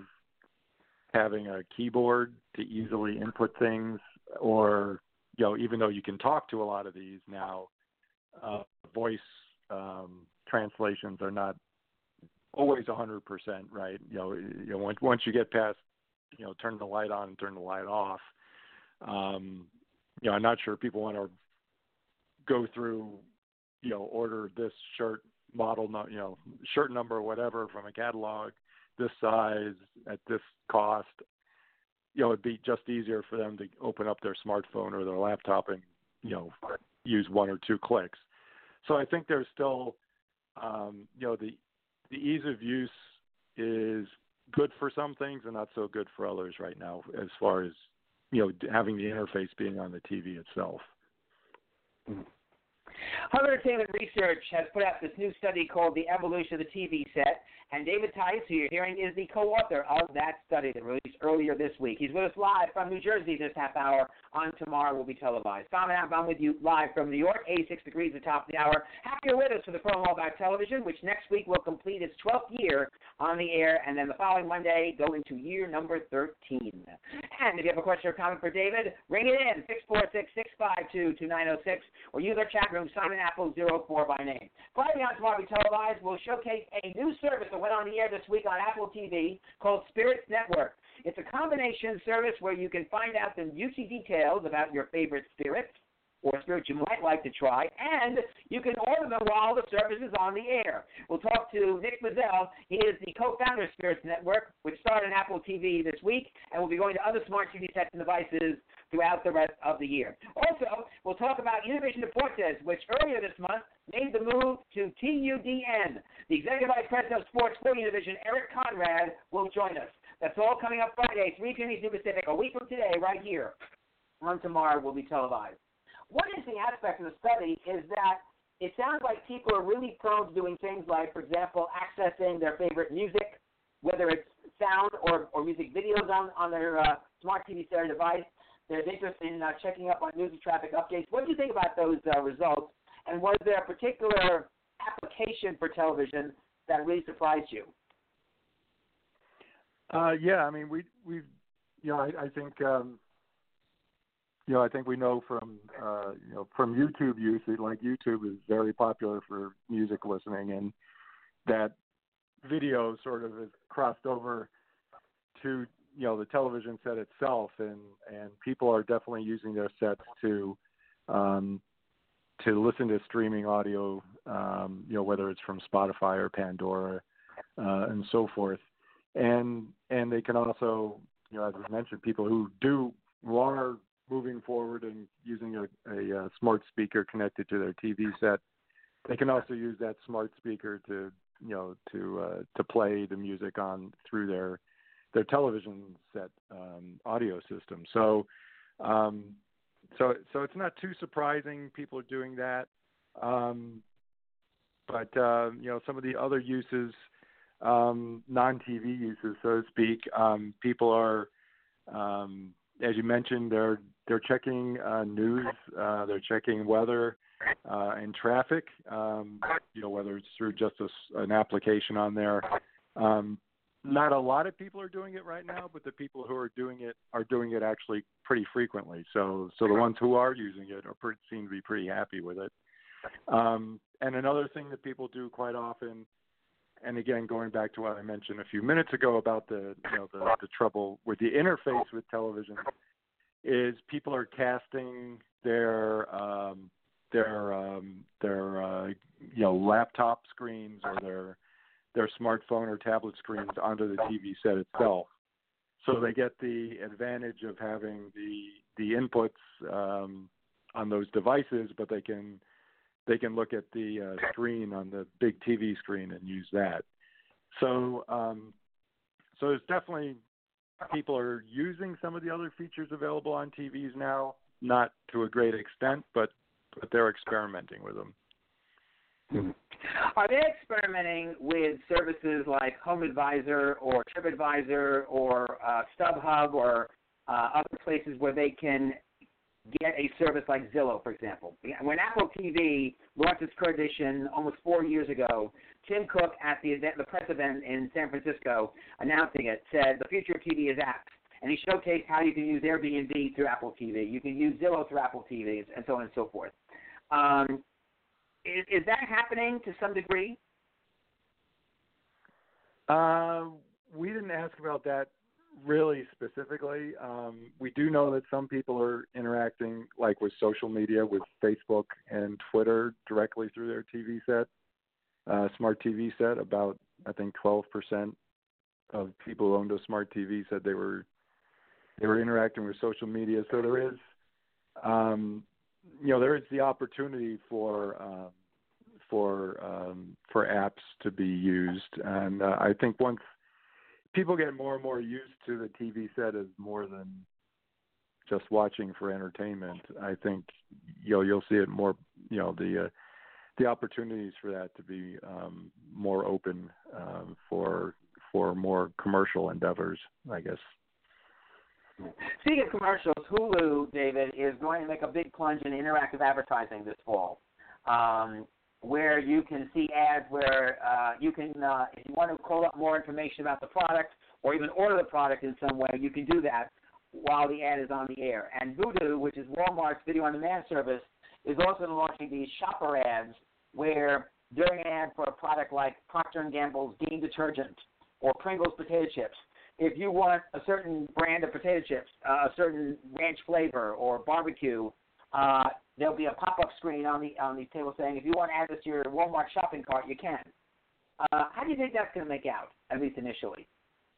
having a keyboard to easily input things, or you know, even though you can talk to a lot of these now, uh, voice um, translations are not always one hundred percent right. You know, you know, once once you get past, you know, turn the light on and turn the light off, um, you know, I'm not sure people want to go through, you know, order this shirt model, you know, shirt number or whatever from a catalog, this size at this cost. You know, it'd be just easier for them to open up their smartphone or their laptop and, you know, use one or two clicks. So I think there's still, um, you know, the the ease of use is good for some things and not so good for others right now, as far as, you know, having the interface being on the T V itself. Mm-hmm. Hub Entertainment Research has put out this new study called The Evolution of the T V Set, and David Tice, who you're hearing, is the co-author of that study that released earlier this week. He's with us live from New Jersey this half hour. On Tomorrow will be televised. Tom and I'm with you live from New York, eighty-six degrees at the top of the hour. Happy you're with us for the promo about television, which next week will complete its twelfth year on the air, and then the following Monday go into year number thirteen. And if you have a question or comment for David, ring it in, six four six, six five two, two nine zero six, or use our chat room, Simon Apple zero four by name. Friday on Tomorrow will be televised. We'll showcase a new service that went on the air this week on Apple T V called Spirits Network. It's a combination service where you can find out the juicy details about your favorite spirits or spirits you might like to try, and you can order them while the service is on the air. We'll talk to Nick Mazel. He is the co-founder of Spirits Network, which started on Apple T V this week, and will be going to other smart T V sets and devices throughout the rest of the year. Also, we'll talk about Univision Deportes, which earlier this month made the move to T U D N. The Executive Vice President of Sports for Univision, Eric Conrad, will join us. That's all coming up Friday, three p.m. Eastern Pacific, a week from today, right here on Tomorrow will be televised. One interesting aspect of the study is that it sounds like people are really prone to doing things like, for example, accessing their favorite music, whether it's sound or, or music videos on, on their uh, smart T V stereo device. There's interest in uh, checking up on news and traffic updates. What do you think about those uh, results? And was there a particular application for television that really surprised you? Uh, yeah, I mean, we we, you know, I, I think, um, you know, I think we know from, uh, you know, from YouTube usage, like YouTube is very popular for music listening, and that video sort of has crossed over to, you know, the television set itself, and, and people are definitely using their sets to, um, to listen to streaming audio, um, you know, whether it's from Spotify or Pandora, uh, and so forth. And and they can also, you know, as I mentioned, people who do who are moving forward and using a, a, a smart speaker connected to their T V set, they can also use that smart speaker to, you know, to uh, to play the music on through their their television set um, audio system. So, um, so so it's not too surprising people are doing that. Um, but uh, you know, some of the other uses. Um, non-T V uses, so to speak. Um, people are, um, as you mentioned, they're they're checking uh, news, uh, they're checking weather uh, and traffic. Um, you know, whether it's through just a, an application on there. Um, not a lot of people are doing it right now, but the people who are doing it are doing it actually pretty frequently. So, so the ones who are using it are pretty, seem to be pretty happy with it. Um, and another thing that people do quite often, and again, going back to what I mentioned a few minutes ago about the, you know, the, the trouble with the interface with television, is people are casting their um, their um, their uh, you know laptop screens or their their smartphone or tablet screens onto the T V set itself. So they get the advantage of having the the inputs um, on those devices, but they can they can look at the uh, screen on the big T V screen and use that. So um, so there's definitely people are using some of the other features available on T Vs now, not to a great extent, but but they're experimenting with them. Hmm. Are they experimenting with services like HomeAdvisor or TripAdvisor or uh, StubHub or uh, other places where they can get a service like Zillow, for example? When Apple T V launched its Current Edition almost four years ago, Tim Cook at the event, the press event in San Francisco announcing it said the future of T V is apps. And he showcased how you can use Airbnb through Apple T V. You can use Zillow through Apple T Vs and so on and so forth. Um, Is, is that happening to some degree? Uh, we didn't ask about that really specifically. Um, we do know that some people are interacting, like with social media, with Facebook and Twitter directly through their T V set, uh, smart T V set. About, I think, twelve percent of people who owned a smart T V said they were they were interacting with social media. So there is, um, you know, there is the opportunity for. Um, for um, for apps to be used. And uh, I think once people get more and more used to the T V set as more than just watching for entertainment, I think you know you'll see it more. You know the uh, the opportunities for that to be um, more open um, for for more commercial endeavors, I guess. Speaking of commercials, Hulu, David, is going to make a big plunge in interactive advertising this fall. Um, where you can see ads where uh, you can, uh, if you want to call up more information about the product or even order the product in some way, you can do that while the ad is on the air. And Vudu, which is Walmart's video-on-demand service, is also launching these shopper ads where during an ad for a product like Procter and Gamble's Dean detergent or Pringles potato chips, if you want a certain brand of potato chips, uh, a certain ranch flavor or barbecue, uh, there'll be a pop-up screen on the on the table saying, if you want to add this to your Walmart shopping cart, you can. Uh, how do you think that's going to make out, at least initially?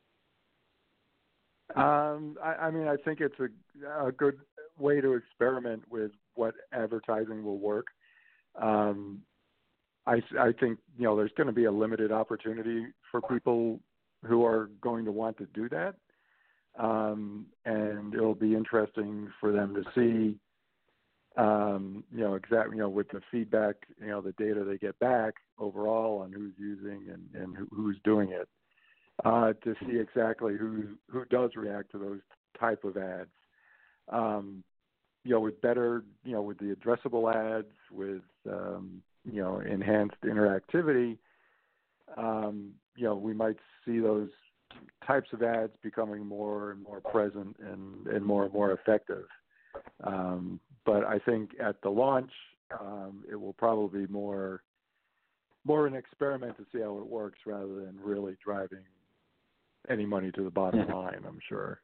Um, I, I mean, I think it's a, a good way to experiment with what advertising will work. Um, I, I think, you know, there's going to be a limited opportunity for people who are going to want to do that. Um, and it'll be interesting for them to see, um, you know, exactly, you know, with the feedback, you know, the data they get back overall on who's using and, and who, who's doing it, uh, to see exactly who, who does react to those type of ads. Um, you know, with better, you know, with the addressable ads, with, um, you know, enhanced interactivity, um, you know, we might see those types of ads becoming more and more present and, and more and more effective. Um, but I think at the launch, um, it will probably be more, more an experiment to see how it works rather than really driving any money to the bottom line, I'm sure.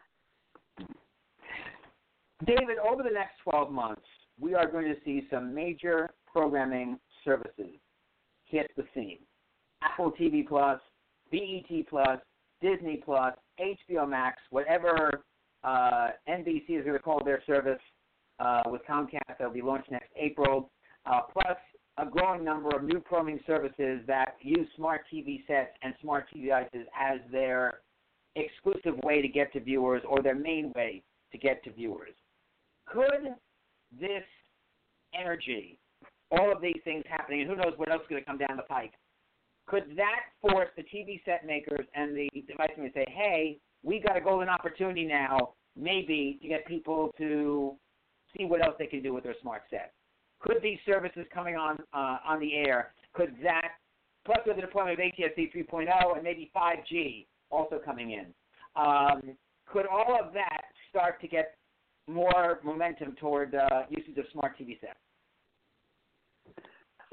David, over the next twelve months, we are going to see some major programming services hit the scene. Apple T V Plus, B E T Plus, Disney Plus, H B O Max, whatever uh, N B C is going to call their service uh, with Comcast that will be launched next April, uh, plus a growing number of new programming services that use smart T V sets and smart T V devices as their exclusive way to get to viewers or their main way to get to viewers. Could this energy, all of these things happening, and who knows what else is going to come down the pike, could that force the T V set makers and the device makers to say, hey, we got a golden opportunity now, maybe, to get people to see what else they can do with their smart set? Could these services coming on uh, on the air, could that, plus with the deployment of A T S C three point oh and maybe five G also coming in, um, could all of that start to get more momentum toward uh, usage of smart T V sets?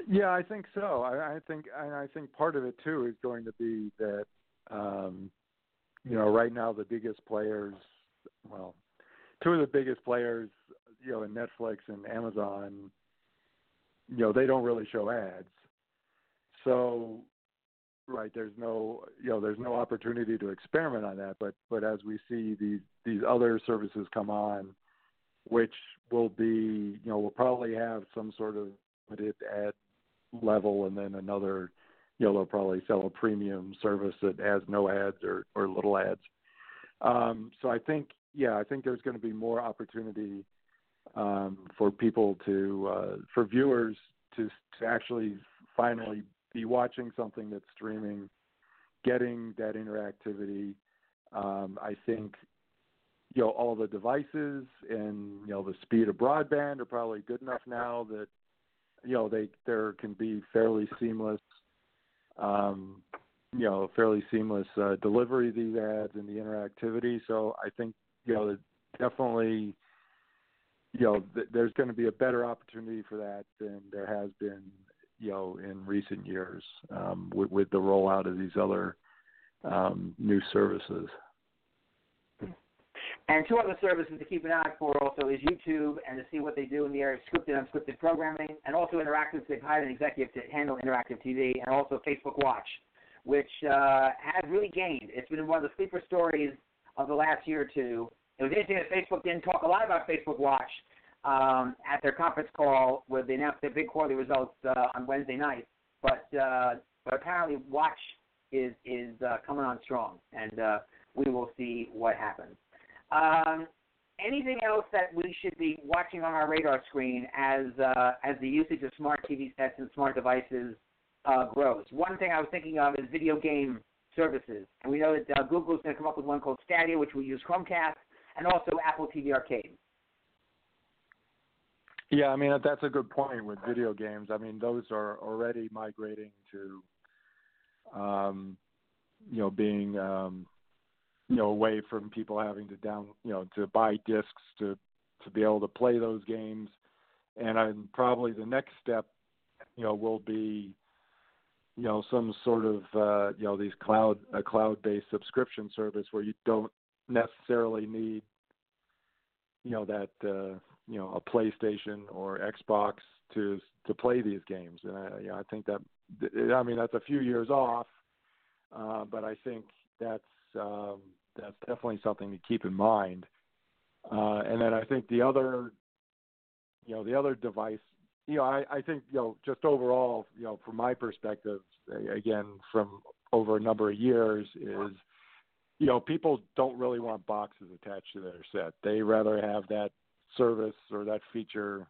Yeah, I think so. I, I think, and I think part of it too is going to be that, um, you know, right now the biggest players, well, two of the biggest players, you know, in Netflix and Amazon, you know, they don't really show ads. So, right, there's no, you know, there's no opportunity to experiment on that. But, but as we see these these other services come on, which will be, you know, will probably have some sort of limited ad level, and then another, you know, they'll probably sell a premium service that has no ads or, or little ads. Um, so I think, yeah, I think there's going to be more opportunity um, for people to, uh, for viewers to to actually finally be watching something that's streaming, getting that interactivity. Um, I think, you know, all the devices and, you know, the speed of broadband are probably good enough now that, you know, they there can be fairly seamless, um, you know, fairly seamless uh, delivery of these ads and the interactivity. So I think, you know, definitely, you know, th- there's going to be a better opportunity for that than there has been, you know, in recent years um, with, with the rollout of these other um, new services. And two other services to keep an eye out for also is YouTube and to see what they do in the area of scripted and unscripted programming, and also Interactive. They've hired an executive to handle Interactive T V, and also Facebook Watch, which uh, has really gained. It's been one of the sleeper stories of the last year or two. It was interesting that Facebook didn't talk a lot about Facebook Watch um, at their conference call where they announced their big quarterly results uh, on Wednesday night. But uh, but apparently Watch is is uh, coming on strong, and uh, we will see what happens. Um, anything else that we should be watching on our radar screen as uh, as the usage of smart T V sets and smart devices uh, grows? One thing I was thinking of is video game services. And we know that uh, Google is going to come up with one called Stadia, which will use Chromecast, and also Apple T V Arcade. Yeah, I mean, that's a good point with video games. I mean, those are already migrating to, um, you know, being... Um, you know, away from people having to down, you know, to buy discs to, to be able to play those games. And I'm probably the next step, you know, will be, you know, some sort of, uh, you know, these cloud, a cloud-based subscription service where you don't necessarily need, you know, that, uh, you know, a PlayStation or Xbox to, to play these games. And I, you know, I think that, I mean, that's a few years off, uh, but I think that's, um, that's definitely something to keep in mind. Uh, and then I think the other, you know, the other device, you know, I, I think, you know, just overall, you know, from my perspective, again, from over a number of years is, you know, people don't really want boxes attached to their set. They rather have that service or that feature,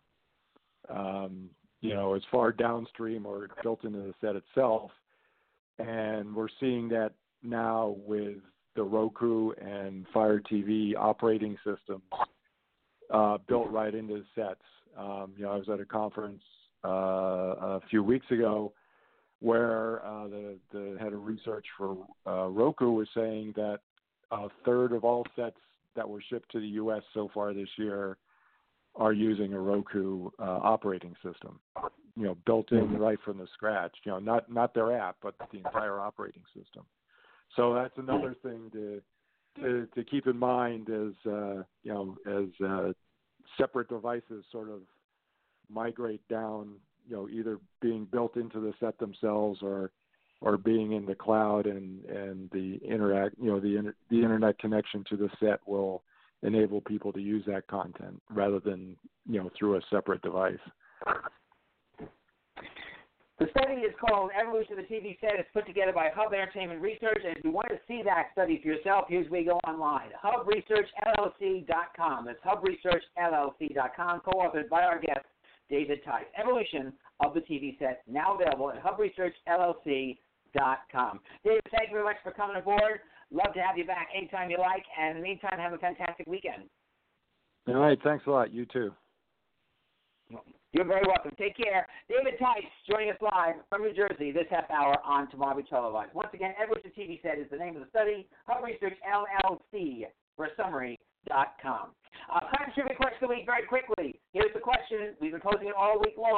um, you know, as far downstream or built into the set itself. And we're seeing that now with the Roku and Fire T V operating systems uh, built right into the sets. Um, you know, I was at a conference uh, a few weeks ago where uh, the, the head of research for uh, Roku was saying that a third of all sets that were shipped to the U S so far this year are using a Roku uh, operating system, you know, built in right from the scratch, you know, not, not their app, but the entire operating system. So that's another thing to to, to keep in mind as uh, you know as uh, separate devices sort of migrate down, you know, either being built into the set themselves or or being in the cloud, and, and the interact you know the inter, the internet connection to the set will enable people to use that content rather than, you know, through a separate device. The study is called Evolution of the T V Set. It's put together by Hub Entertainment Research, and if you want to see that study for yourself, here's where you go online, hub research l l c dot com. That's hub research l l c dot com, co-authored by our guest, David Tice. Evolution of the T V Set, now available at hub research l l c dot com. David, thank you very much for coming aboard. Love to have you back anytime you like, and in the meantime, have a fantastic weekend. All right, thanks a lot. You too. You're very welcome. Take care. David Tice joining us live from New Jersey this half hour on Tomorrow Be Televised. Once again, Evolution T V Set is the name of the study. Hub Research L L C for summary dot com. Uh, Crime Trivia question of the week very quickly. Here's the question. We've been posing it all week long.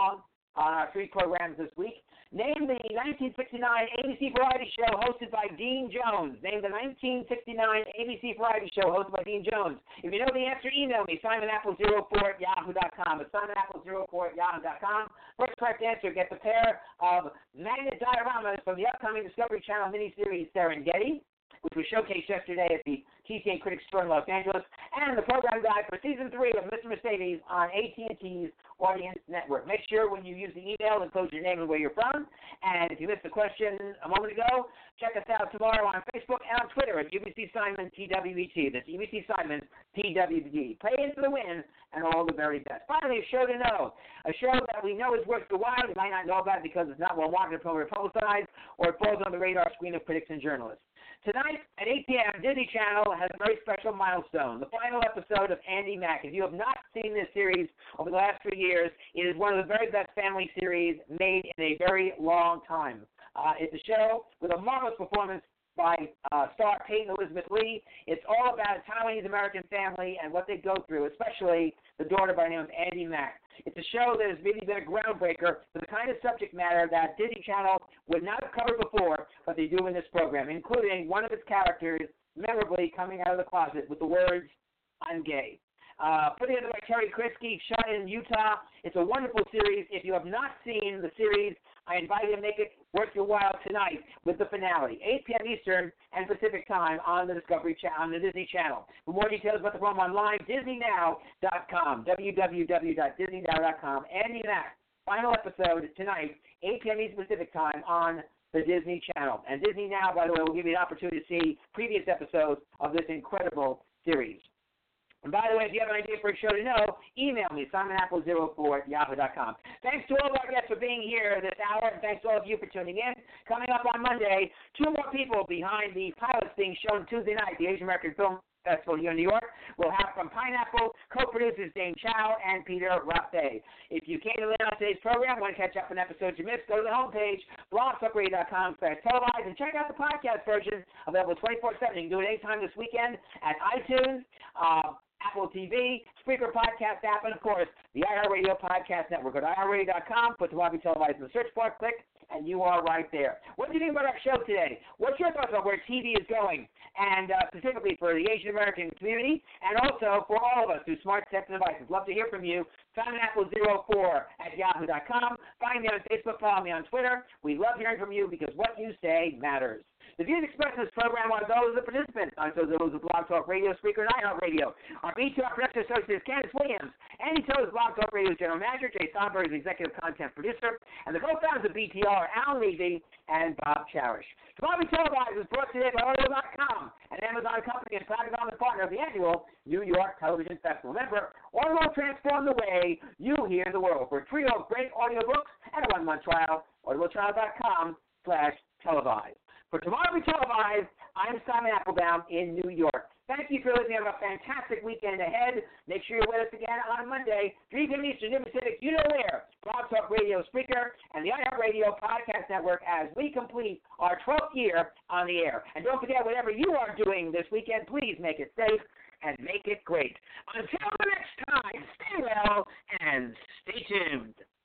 on our three programs this week. Name the nineteen sixty-nine A B C variety show hosted by Dean Jones. Name the nineteen sixty-nine A B C variety show hosted by Dean Jones. If you know the answer, email me, simon apple zero four at yahoo dot com. It's simon apple zero four at yahoo dot com. First correct answer gets a pair of magnet dioramas from the upcoming Discovery Channel miniseries Serengeti, which was showcased yesterday at the T C A Critics Store in Los Angeles, and the program guide for Season three of Mister Mercedes on A T and T's Audience Network. Make sure when you use the email, include your name and where you're from. And if you missed the question a moment ago, check us out tomorrow on Facebook and on Twitter at U B C Simon T W B T. That's U B C Simon T W B T. Play into the win and all the very best. Finally, a show to know. A show that we know is worth the while. You might not know about it because it's not well marketed or publicized, or it falls on the radar screen of critics and journalists. Tonight at eight p.m., Disney Channel has a very special milestone, the final episode of Andy Mack. If you have not seen this series over the last three years, it is one of the very best family series made in a very long time. Uh, it's a show with a marvelous performance by uh, star Peyton Elizabeth Lee. It's all about a Taiwanese-American family and what they go through, especially the daughter by the name of Andy Mack. It's a show that has really been a groundbreaker for the kind of subject matter that Disney Channel would not have covered before, but they do in this program, including one of its characters memorably coming out of the closet with the words, "I'm gay." Uh, put together by Terry Krisky, shot in Utah. It's a wonderful series. If you have not seen the series, I invite you to make it worth your while tonight with the finale, eight p.m. Eastern and Pacific Time on the Discovery Channel, on the Disney Channel. For more details about the program online, disney now dot com, w w w dot disney now dot com. Andy Mack, final episode tonight, eight p.m. Eastern Pacific Time on the Disney Channel. And Disney Now, by the way, will give you an opportunity to see previous episodes of this incredible series. And by the way, if you have an idea for a show to know, email me, simon apple zero four at yahoo dot com. Thanks to all of our guests for being here this hour, and thanks to all of you for tuning in. Coming up on Monday, two more people behind the pilots being shown Tuesday night, the Asian American Film Festival here in New York. We'll have from Pineapple, co-producers Dane Chow and Peter Rappe. If you came to learn on today's program, want to catch up on episodes you missed, go to the homepage, blog talk radio dot com slash televised, and check out the podcast version, available twenty-four seven. You can do it anytime this weekend at iTunes, uh, Apple T V, Spreaker Podcast app, and, of course, the iHeartRadio Podcast Network. Go to i heart radio dot com, put Tawabi Televised in the search bar, click, and you are right there. What do you think about our show today? What's your thoughts on where T V is going, and uh, specifically for the Asian American community, and also for all of us through smart sets and devices? Love to hear from you. simon apple zero four at yahoo dot com. Find me on Facebook, follow me on Twitter. We love hearing from you because what you say matters. The views expressed in this program are those of the participants, not those of Blog Talk Radio, Spreaker, and iHeartRadio. Our B T R production associate is Candace Williams. Andy Todd is Blog Talk Radio's general manager. Jay Sonberg is executive content producer. And the co-founders of B T R, Alan Levy and Bob Cherish. Tawabi Televised is brought today by audible dot com, an Amazon company and proud development partner of the annual New York Television Festival. Remember, Audible transform the way you hear the world. For a trio of great audiobooks and a one-month trial, audible trial dot com slash televised. For Tomorrow We Televised, I'm Simon Applebaum in New York. Thank you for listening. Have a fantastic weekend ahead. Make sure you're with us again on Monday, three p.m. Eastern, noon Pacific, you know where, Blog Talk Radio, Spreaker, and the iHeartRadio Podcast Network as we complete our twelfth year on the air. And don't forget, whatever you are doing this weekend, please make it safe and make it great. Until the next time, stay well and stay tuned.